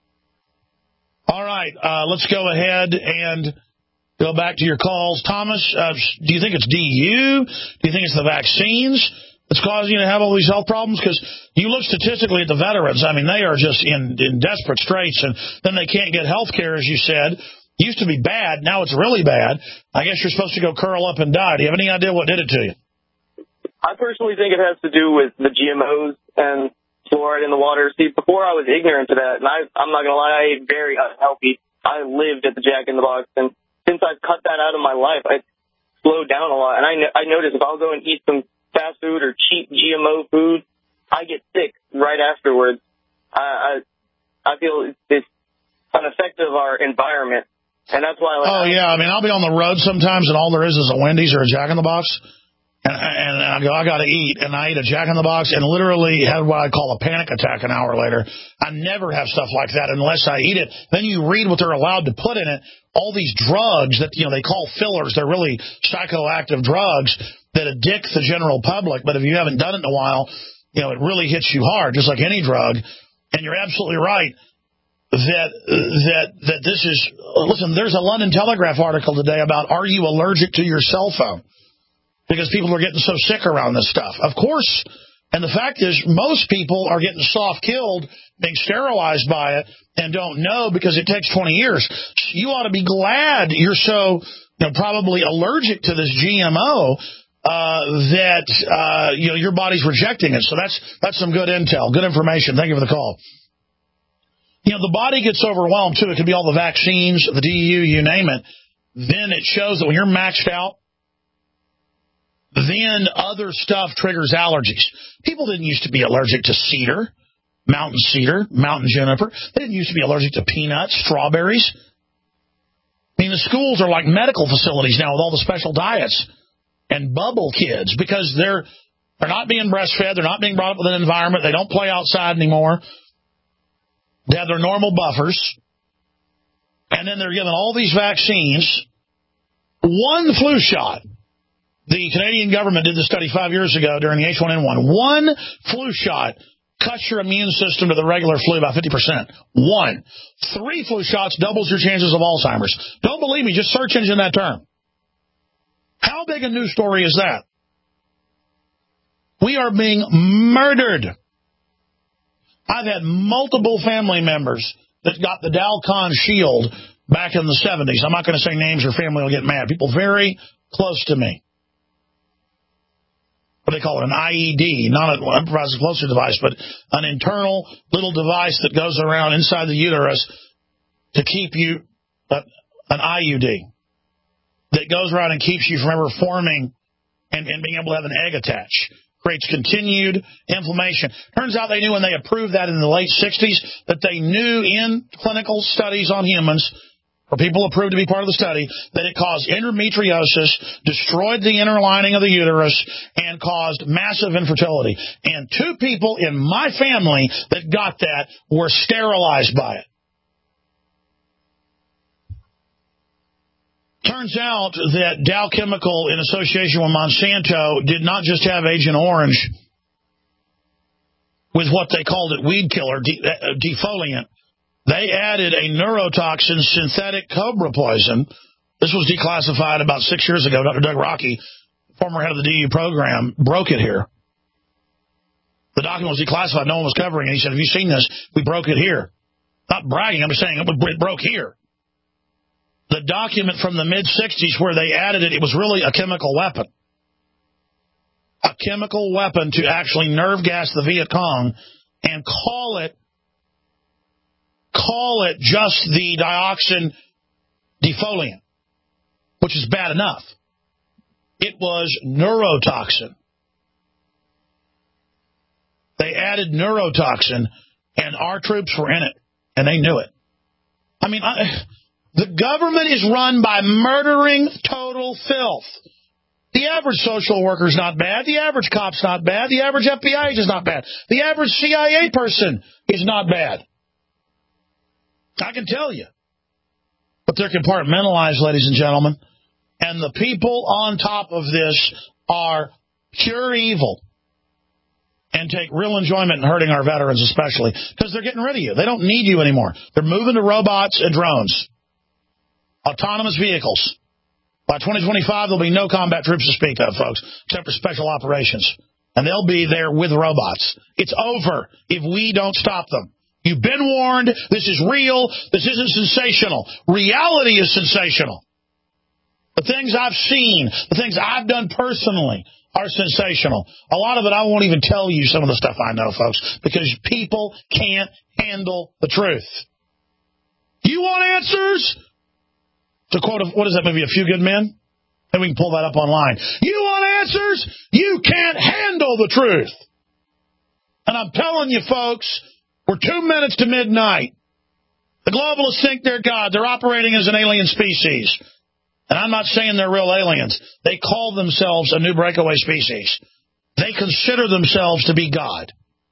All right, uh, let's go ahead and go back to your calls. Thomas, uh, do you think it's D U? Do you think it's the vaccines that's causing you to have all these health problems? Because you look statistically at the veterans. I mean, they are just in, in desperate straits, and then they can't get health care, as you said. Used to be bad. Now it's really bad. I guess you're supposed to go curl up and die. Do you have any idea what did it to you? I personally think it has to do with the G M Os and fluoride in the water. See, before I was ignorant to that, and I, I'm not going to lie, I ate very unhealthy. I lived at the Jack in the Box, and since I've cut that out of my life, I slowed down a lot. And I, I noticed if I'll go and eat some fast food or cheap G M O food, I get sick right afterwards. I I, I feel it's an effect of our environment, and that's why. Like, oh yeah, I mean, I'll be on the road sometimes, and all there is is a Wendy's or a Jack in the Box. And, and I go, I got to eat. And I eat a Jack in the Box and literally had what I call a panic attack an hour later. I never have stuff like that unless I eat it. Then you read what they're allowed to put in it. All these drugs that, you know, they call fillers. They're really psychoactive drugs that addict the general public. But if you haven't done it in a while, you know, it really hits you hard, just like any drug. And you're absolutely right that that that this is, listen, there's a London Telegraph article today about, are you allergic to your cell phone? Because people are getting so sick around this stuff. Of course. And the fact is, most people are getting soft-killed, being sterilized by it, and don't know because it takes twenty years. You ought to be glad you're so, you know, probably allergic to this G M O uh, that, uh, you know, your body's rejecting it. So that's that's some good intel, good information. Thank you for the call. You know, the body gets overwhelmed, too. It could be all the vaccines, the D U, you name it. Then it shows that when you're maxed out, then other stuff triggers allergies. People didn't used to be allergic to cedar, mountain cedar, mountain juniper. They didn't used to be allergic to peanuts, strawberries. I mean, the schools are like medical facilities now with all the special diets and bubble kids because they're they're not being breastfed. They're not being brought up with an environment. They don't play outside anymore. They have their normal buffers. And then they're given all these vaccines. One flu shot. The Canadian government did the study five years ago during the H one N one. One flu shot cuts your immune system to the regular flu by fifty percent. One. Three flu shots doubles your chances of Alzheimer's. Don't believe me, just search engine that term. How big a news story is that? We are being murdered. I've had multiple family members that got the Dalcon Shield back in the seventies. I'm not going to say names or family will get mad. People very close to me. What they call it, an I E D, not an improvised explosive device, but an internal little device that goes around inside the uterus to keep you, uh, an I U D, that goes around and keeps you from ever forming and, and being able to have an egg attach. Creates continued inflammation. Turns out they knew when they approved that in the late sixties that they knew in clinical studies on humans, or people approved to be part of the study, that it caused endometriosis, destroyed the inner lining of the uterus, and caused massive infertility. And two people in my family that got that were sterilized by it. Turns out that Dow Chemical, in association with Monsanto, did not just have Agent Orange with what they called it weed killer, de- uh, defoliant. They added a neurotoxin synthetic cobra poison. This was declassified about six years ago. Doctor Doug Rocky, former head of the D U program, broke it here. The document was declassified. No one was covering it. He said, have you seen this? We broke it here. Not bragging. I'm just saying it broke here. The document from the mid-sixties where they added it, it was really a chemical weapon. A chemical weapon to actually nerve gas the Viet Cong and call it, call it just the dioxin defoliant, which is bad enough. It was neurotoxin. They added neurotoxin, and our troops were in it, and they knew it. I mean, I, the government is run by murdering total filth. The average social worker's not bad. The average cop's not bad. The average F B I agent's not bad. The average C I A person is not bad. I can tell you. But they're compartmentalized, ladies and gentlemen. And the people on top of this are pure evil and take real enjoyment in hurting our veterans especially because they're getting rid of you. They don't need you anymore. They're moving to robots and drones. Autonomous vehicles. By twenty twenty-five, there'll be no combat troops to speak of, folks, except for special operations. And they'll be there with robots. It's over if we don't stop them. You've been warned. This is real. This isn't sensational. Reality is sensational. The things I've seen, the things I've done personally are sensational. A lot of it I won't even tell you some of the stuff I know, folks, because people can't handle the truth. You want answers? To quote, what is that movie, A Few Good Men? And we can pull that up online. You want answers? You can't handle the truth. And I'm telling you, folks, we're two minutes to midnight. The globalists think they're God. They're operating as an alien species. And I'm not saying they're real aliens. They call themselves a new breakaway species. They consider themselves to be God.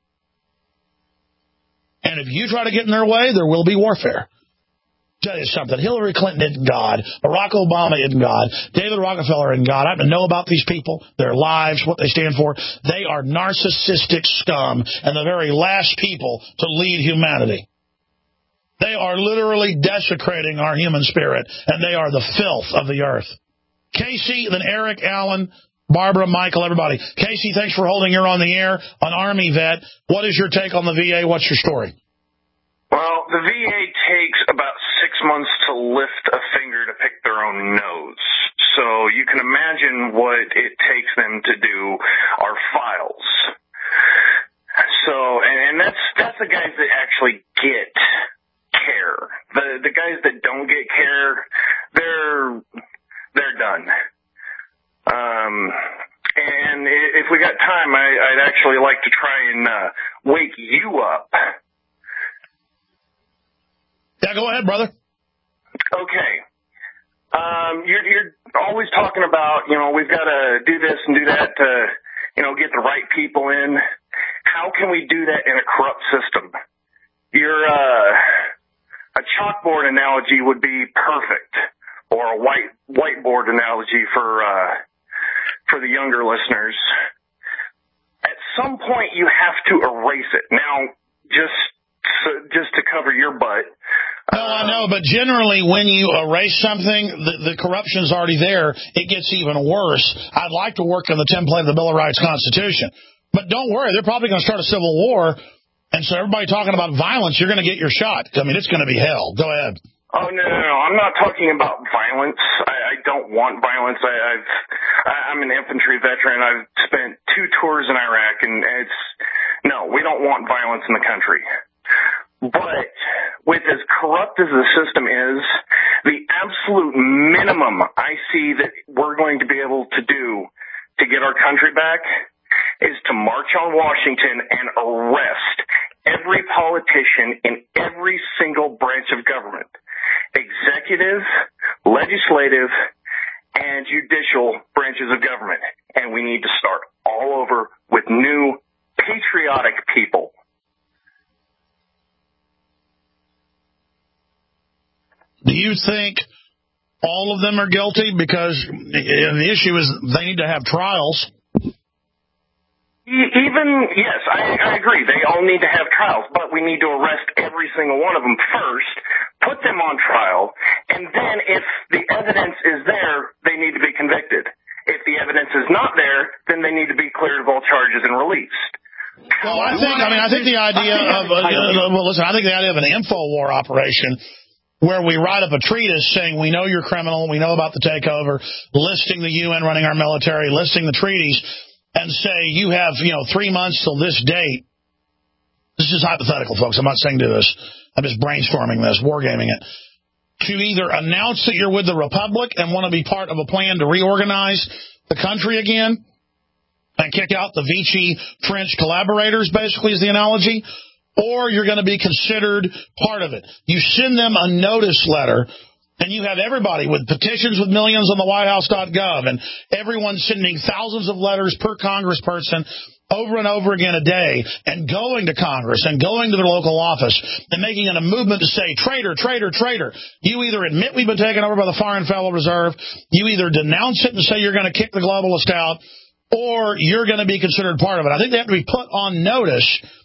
And if you try to get in their way, there will be warfare. Tell you something. Hillary Clinton isn't God. Barack Obama isn't God. David Rockefeller isn't God. I don't know about these people, their lives, what they stand for. They are narcissistic scum and the very last people to lead humanity. They are literally desecrating our human spirit, and they are the filth of the earth. Casey, then Eric, Alan, Barbara, Michael, everybody. Casey, thanks for holding. You're on the air, an Army vet. What is your take on the V A? What's your story? Well, the V A takes about six months to lift a finger to pick their own nose. So you can imagine what it takes them to do our files. So, and, and that's that's the guys that actually get care. The the guys that don't get care, they're they're done. Um, and if we got time, I, I'd actually like to try and uh, wake you up. Yeah, go ahead, brother. Okay. Um, you're, you're always talking about, you know, we've got to do this and do that to, you know, get the right people in. How can we do that in a corrupt system? Your uh, a chalkboard analogy would be perfect, or a white whiteboard analogy for uh, for the younger listeners. At some point, you have to erase it. Now, just so, just to cover your butt. No, I know, but generally when you erase something, the, the corruption's already there. It gets even worse. I'd like to work on the template of the Bill of Rights Constitution. But don't worry, they're probably going to start a civil war. And so everybody talking about violence, you're going to get your shot. I mean, it's going to be hell. Go ahead. Oh, no, no, no. I'm not talking about violence. I, I don't want violence. I, I've, I'm an infantry veteran. I've spent two tours in Iraq, and it's, no, we don't want violence in the country. But with as corrupt as the system is, the absolute minimum I see that we're going to be able to do to get our country back is to march on Washington and arrest every politician in every single branch of government, executive, legislative, and judicial branches of government. And we need to start all over with new patriotic people. Do you think all of them are guilty? Because the issue is they need to have trials. Even, yes, I, I agree. They all need to have trials, but we need to arrest every single one of them first, put them on trial, and then if the evidence is there, they need to be convicted. If the evidence is not there, then they need to be cleared of all charges and released. Well, I think, I mean, I think the idea of, uh, well, listen, I think the idea of an InfoWar operation where we write up a treatise saying we know you're criminal, we know about the takeover, listing the U N running our military, listing the treaties, and say you have, you know, three months till this date. This is hypothetical, folks. I'm not saying do this. I'm just brainstorming this, wargaming it. To either announce that you're with the Republic and want to be part of a plan to reorganize the country again and kick out the Vichy French collaborators, basically, is the analogy, or you're going to be considered part of it. You send them a notice letter, and you have everybody with petitions with millions on the white house dot gov, and everyone sending thousands of letters per congressperson over and over again a day, and going to Congress and going to their local office and making it a movement to say, traitor, traitor, traitor. You either admit we've been taken over by the Foreign Federal Reserve, you either denounce it and say you're going to kick the globalist out, or you're going to be considered part of it. I think they have to be put on notice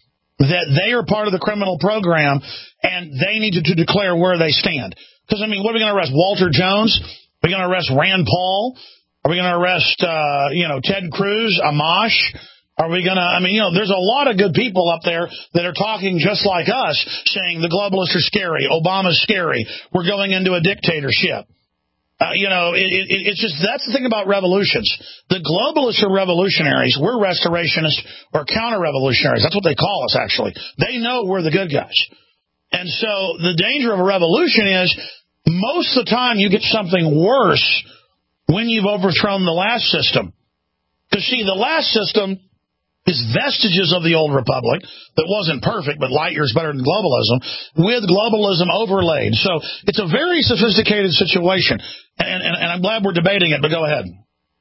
that they are part of the criminal program, and they need to, to declare where they stand. Because, I mean, what are we going to arrest? Walter Jones? Are we going to arrest Rand Paul? Are we going to arrest, uh, you know, Ted Cruz, Amash? Are we going to, I mean, you know, there's a lot of good people up there that are talking just like us, saying the globalists are scary, Obama's scary, we're going into a dictatorship. Uh, you know, it, it, it's just, that's the thing about revolutions. The globalists are revolutionaries. We're restorationists or counter-revolutionaries. That's what they call us, actually. They know we're the good guys. And so the danger of a revolution is most of the time you get something worse when you've overthrown the last system. Because, see, the last system is vestiges of the old republic that wasn't perfect, but light years better than globalism, with globalism overlaid. So it's a very sophisticated situation, and, and, and I'm glad we're debating it, but go ahead.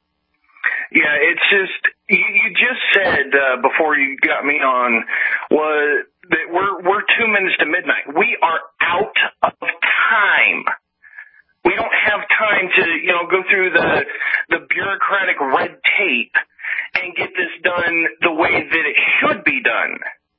Yeah, it's just, you, you just said uh, before you got me on was that we're, we're two minutes to midnight. We are out of time. We don't have time to, you know, go through the the bureaucratic red tape and get this done the way that it should be done.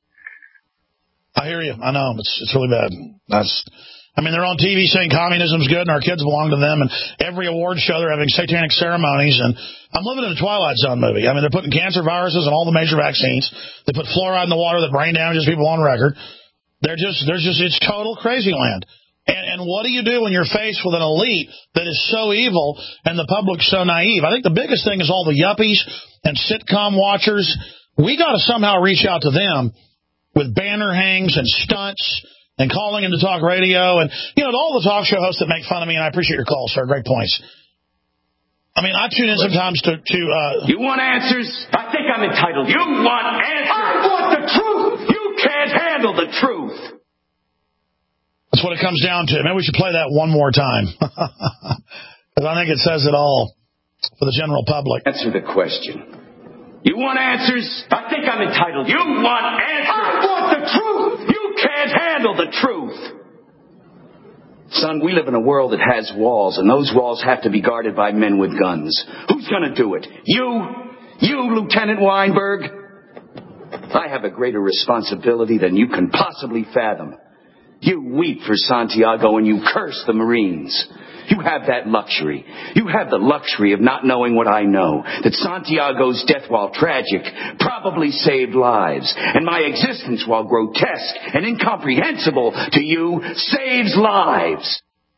I hear you. I know. It's it's really bad. That's, I mean, they're on T V saying communism's good and our kids belong to them, and every award show they're having satanic ceremonies, and I'm living in a Twilight Zone movie. I mean, they're putting cancer viruses in all the major vaccines. They put fluoride in the water that brain damages people on record. They're just, there's just, it's total crazy land. And, and what do you do when you're faced with an elite that is so evil and the public's so naive? I think the biggest thing is all the yuppies and sitcom watchers. We got to somehow reach out to them with banner hangs and stunts and calling into talk radio and, you know, all the talk show hosts that make fun of me, and I appreciate your call, sir. Great points. I mean, I tune in sometimes to... to uh, you want answers? I think I'm entitled. You want answers? I want the truth! You can't handle the truth! That's what it comes down to. Maybe we should play that one more time. Because I think it says it all for the general public. Answer the question. You want answers? I think I'm entitled. You want answers? I want the truth! You can't handle the truth! Son, we live in a world that has walls, and those walls have to be guarded by men with guns. Who's going to do it? You? You, Lieutenant Weinberg? I have a greater responsibility than you can possibly fathom. You weep for Santiago and you curse the Marines. You have that luxury. You have the luxury of not knowing what I know. That Santiago's death, while tragic, probably saved lives. And my existence, while grotesque and incomprehensible to you, saves lives.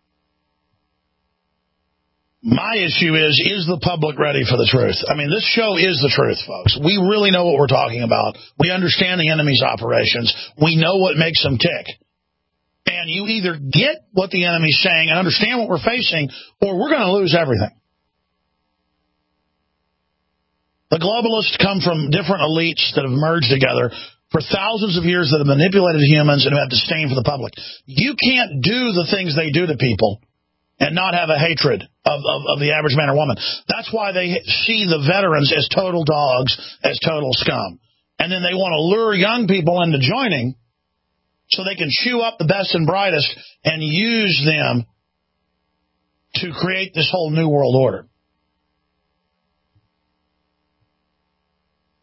My issue is, is the public ready for the truth? I mean, this show is the truth, folks. We really know what we're talking about. We understand the enemy's operations. We know what makes them tick. And you either get what the enemy's saying and understand what we're facing, or we're going to lose everything. The globalists come from different elites that have merged together for thousands of years that have manipulated humans and have disdain for the public. You can't do the things they do to people and not have a hatred of, of, of the average man or woman. That's why they see the veterans as total dogs, as total scum. And then they want to lure young people into joining so they can chew up the best and brightest and use them to create this whole new world order.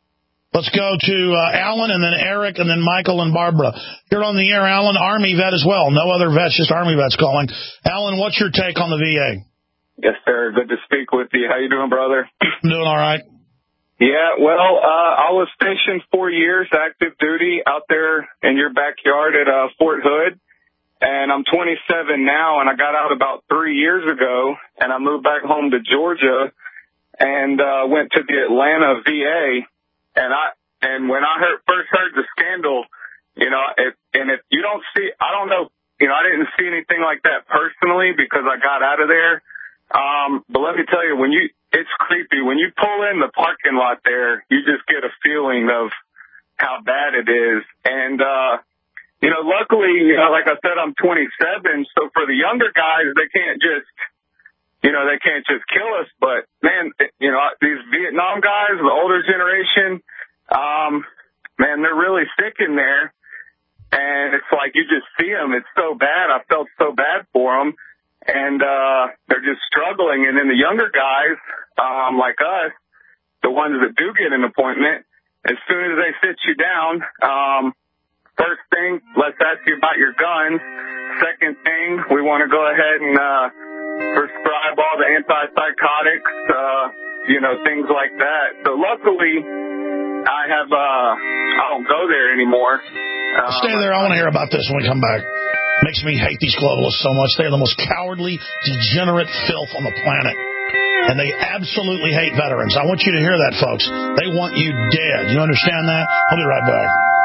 Let's go to uh, Alan and then Eric and then Michael and Barbara. You're on the air, Alan, Army vet as well. No other vets, just Army vets calling. Alan, what's your take on the V A? Yes, sir. Good to speak with you. How you doing, brother? Doing all right. Yeah, well, uh, I was stationed four years active duty out there in your backyard at uh, Fort Hood. And I'm twenty-seven now, and I got out about three years ago, and I moved back home to Georgia and uh, went to the Atlanta V A. And I and when I heard, first heard the scandal, you know, it, and if you don't see, I don't know, you know, I didn't see anything like that personally because I got out of there. Um, but let me tell you, when you, it's creepy. When you pull in the parking lot there, you just get a feeling of how bad it is. And, uh, you know, luckily, you know, like I said, I'm twenty-seven. So for the younger guys, they can't just, you know, they can't just kill us. But, man, you know, these Vietnam guys, the older generation, um, man, they're really sick in there. And it's like you just see them. It's so bad. I felt so bad for them. And uh, they're just struggling. And then the younger guys, um, like us, the ones that do get an appointment, as soon as they sit you down, um, first thing, let's ask you about your guns. Second thing, we want to go ahead and uh, prescribe all the antipsychotics, uh, you know, things like that. So luckily, I have, uh, I don't go there anymore. Um, Stay there. I want to hear about this when we come back. Makes me hate these globalists so much. They are the most cowardly, degenerate filth on the planet. And they absolutely hate veterans. I want you to hear that, folks. They want you dead. You understand that? I'll be right back.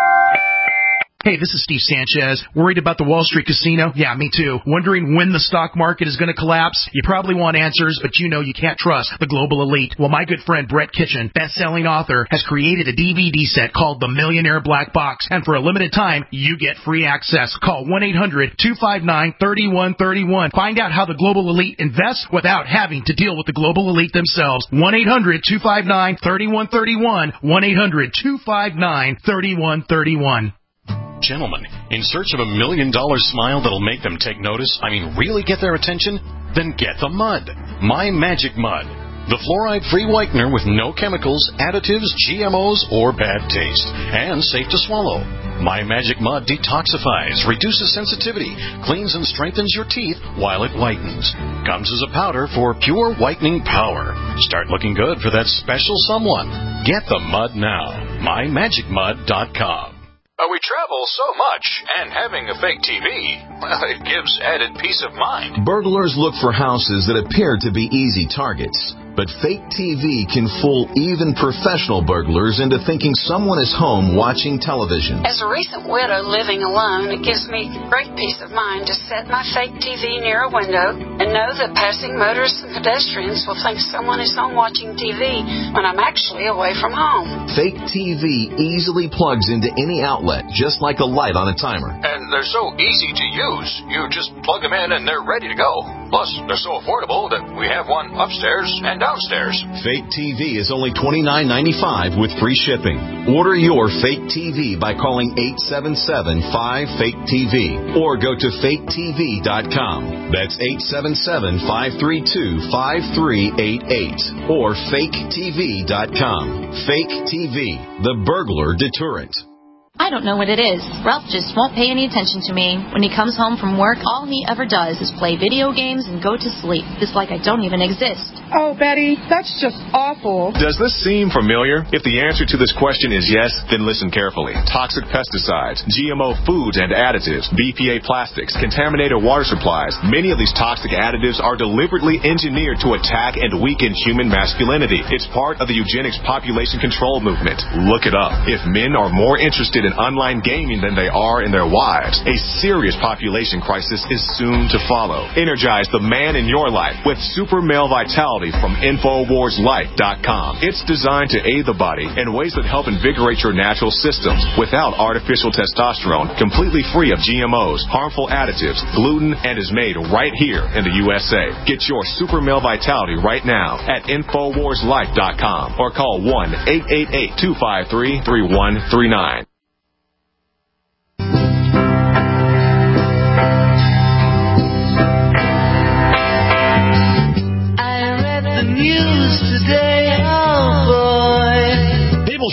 Hey, this is Steve Sanchez. Worried about the Wall Street casino? Yeah, me too. Wondering when the stock market is going to collapse? You probably want answers, but you know you can't trust the global elite. Well, my good friend Brett Kitchen, best-selling author, has created a D V D set called The Millionaire Black Box, and for a limited time, you get free access. Call one eight hundred two five nine three one three one. Find out how the global elite invests without having to deal with the global elite themselves. one eight hundred two five nine three one three one. one eight hundred two five nine three one three one. Gentlemen, in search of a million dollar smile that'll make them take notice, I mean really get their attention? Then get the mud. My Magic Mud. The fluoride-free whitener with no chemicals, additives, G M Os, or bad taste. And safe to swallow. My Magic Mud detoxifies, reduces sensitivity, cleans and strengthens your teeth while it whitens. Comes as a powder for pure whitening power. Start looking good for that special someone. Get the mud now. my magic mud dot com. Uh, we travel so much, and having a fake T V, well, it gives added peace of mind. Burglars look for houses that appear to be easy targets. But fake T V can fool even professional burglars into thinking someone is home watching television. As a recent widow living alone, it gives me great peace of mind to set my fake T V near a window and know that passing motorists and pedestrians will think someone is home watching T V when I'm actually away from home. Fake T V easily plugs into any outlet, just like a light on a timer. And they're so easy to use. You just plug them in and they're ready to go. Plus, they're so affordable that we have one upstairs and downstairs. Fake T V is only twenty-nine ninety-five with free shipping. Order your fake T V by calling eight seven seven five fake T V or go to fake T V dot com. That's eight seven seven five three two five three eight eight or fake T V dot com. Fake T V, the burglar deterrent. I don't know what it is. Ralph just won't pay any attention to me. When he comes home from work, all he ever does is play video games and go to sleep. It's like I don't even exist. Oh, Betty, that's just awful. Does this seem familiar? If the answer to this question is yes, then listen carefully. Toxic pesticides, G M O foods and additives, B P A plastics, contaminated water supplies. Many of these toxic additives are deliberately engineered to attack and weaken human masculinity. It's part of the eugenics population control movement. Look it up. If men are more interested in online gaming than they are in their wives, a serious population crisis is soon to follow. Energize the man in your life with Super Male Vitality from Infowars Life dot com. It's designed to aid the body in ways that help invigorate your natural systems without artificial testosterone, completely free of G M Os, harmful additives, gluten, and is made right here in the U S A. Get your Super Male Vitality right now at Infowars Life dot com or call one eight eight eight two five three three one three nine.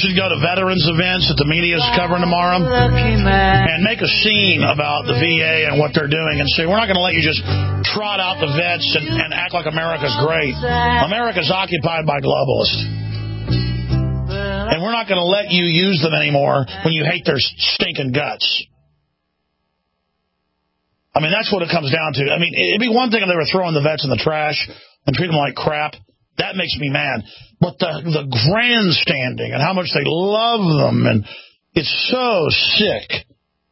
should go to veterans events that the media is covering tomorrow and make a scene about the V A and what they're doing and say, we're not going to let you just trot out the vets and, and act like America's great. America's occupied by globalists. And we're not going to let you use them anymore when you hate their stinking guts. I mean, that's what it comes down to. I mean, it'd be one thing if they were throwing the vets in the trash and treating them like crap. That makes me mad. But the the grandstanding and how much they love them, and it's so sick.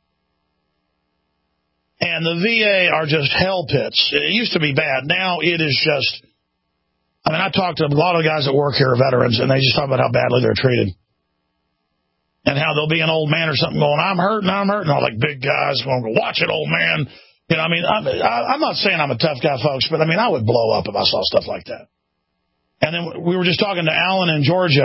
And the V A are just hell pits. It used to be bad. Now it is just, I mean, I talked to a lot of guys that work here, veterans, and they just talk about how badly they're treated. And how there'll be an old man or something going, I'm hurting, I'm hurting. All like big guys going, watch it, old man. You know, I mean, I'm, I'm not saying I'm a tough guy, folks, but I mean, I would blow up if I saw stuff like that. And then we were just talking to Alan in Georgia.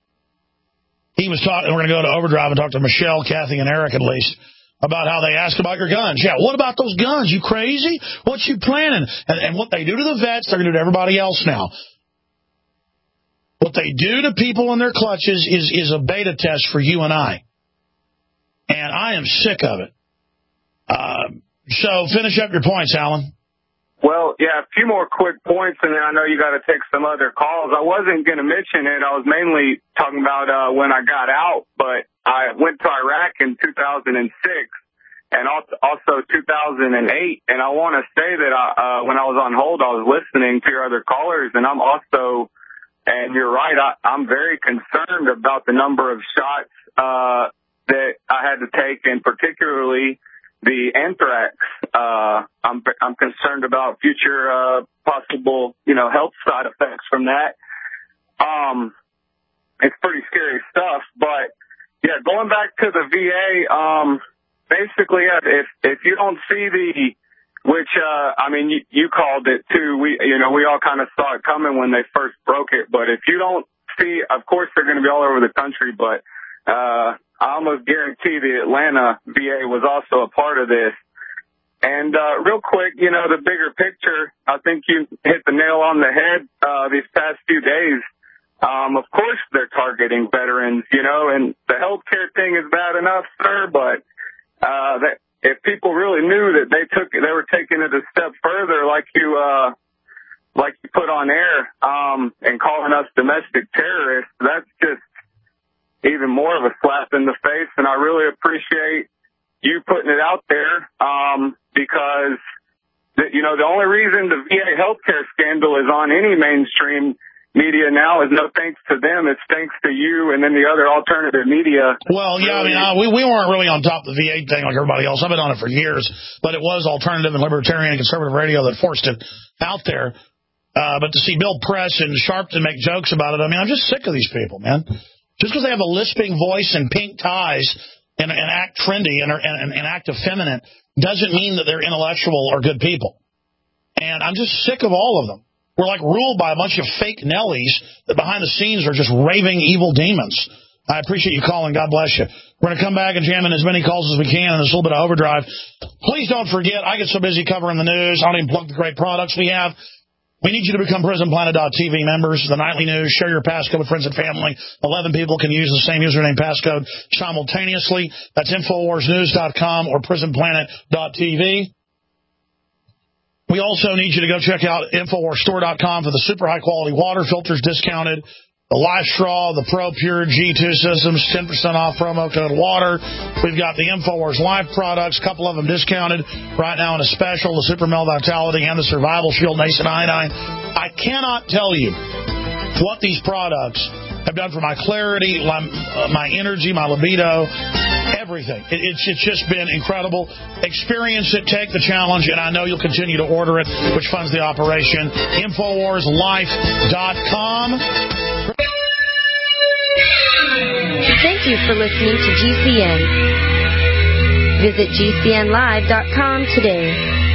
He was talking, we're going to go to Overdrive and talk to Michelle, Kathy, and Eric at least, about how they ask about your guns. Yeah, what about those guns? You crazy? What you planning? And, and what they do to the vets, they're going to do to everybody else now. What they do to people in their clutches is, is a beta test for you and I. And I am sick of it. Uh, so finish up your points, Alan. Well, yeah, a few more quick points, and then I know you got to take some other calls. I wasn't going to mention it. I was mainly talking about uh, when I got out, but I went to Iraq in two thousand six and also two thousand eight, and I want to say that I, uh, when I was on hold, I was listening to your other callers, and I'm also, and you're right, I, I'm very concerned about the number of shots uh, that I had to take, and particularly the anthrax. Uh, I'm, I'm concerned about future, uh, possible, you know, health side effects from that. Um, it's pretty scary stuff, but yeah, going back to the V A, um, basically, if, if you don't see the, which, uh, I mean, you, you called it too. We, you know, we all kind of saw it coming when they first broke it, but if you don't see, of course they're going to be all over the country, but, uh, I almost guarantee the Atlanta V A was also a part of this. And uh, real quick, you know, the bigger picture, I think you hit the nail on the head uh, these past few days. Um, of course they're targeting veterans, you know, and the healthcare thing is bad enough, sir, but uh, that if people really knew that they took they were taking it a step further, like you uh, like you put on air, um, and calling us domestic terrorists, that's just even more of a slap in the face, and I really appreciate you putting it out there, um, because, the, you know, the only reason the V A healthcare scandal is on any mainstream media now is no thanks to them, it's thanks to you and then the other alternative media. Well, yeah, really. I mean, uh, we, we weren't really on top of the V A thing like everybody else. I've been on it for years, but it was alternative and libertarian and conservative radio that forced it out there. Uh, but to see Bill Press and Sharpton make jokes about it, I mean, I'm just sick of these people, man. Just because they have a lisping voice and pink ties and, and act trendy and, and, and act effeminate doesn't mean that they're intellectual or good people. And I'm just sick of all of them. We're like ruled by a bunch of fake Nellies that behind the scenes are just raving evil demons. I appreciate you calling. God bless you. We're going to come back and jam in as many calls as we can in this little bit of overdrive. Please don't forget, I get so busy covering the news. I don't even plug the great products we have. We need you to become prison planet dot T V members. The nightly news. Share your passcode with friends and family. Eleven people can use the same username passcode simultaneously. That's infowars news dot com or prison planet dot T V. We also need you to go check out infowars store dot com for the super high-quality water filters discounted. The Life Straw, the Pro Pure G two systems, ten percent off promo code WATER. We've got the InfoWars Life products, a couple of them discounted right now in a special, the Super Male Vitality and the Survival Shield Nascent Iodine. I cannot tell you what these products have done for my clarity, my, uh, my energy, my libido, everything. It, it's, it's just been incredible. Experience it, take the challenge, and I know you'll continue to order it, which funds the operation. infowars life dot com. Thank you for listening to G C N. Visit G C N live dot com today.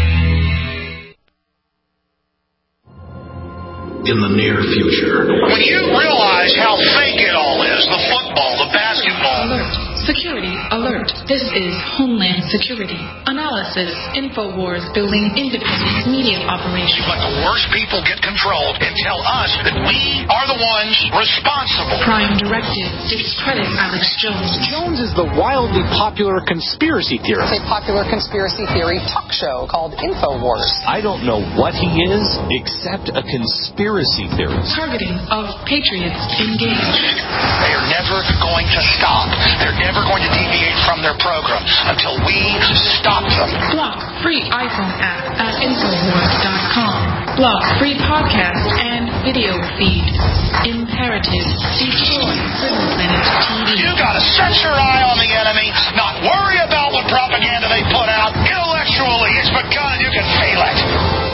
In the near future. When you realize how fake it all is, the football, the basketball. Security. Security Alert. This is Homeland Security. Analysis. InfoWars building independent media operation. Let the worst people get controlled and tell us that we are the ones responsible. Prime Directive. Discredit Alex Jones. Jones is the wildly popular conspiracy theorist. It's a popular conspiracy theory talk show called InfoWars. I don't know what he is except a conspiracy theorist. Targeting of patriots engaged. They are never going to stop. They're never going to deviate from their program until we stop them. Block free iPhone app at Infowars dot com. Block free podcast and video feed. Imperative. Destroy Prison Planet T V. You gotta set your eye on the enemy, not worry about what propaganda they put out. Intellectually, it's begun. You can feel it.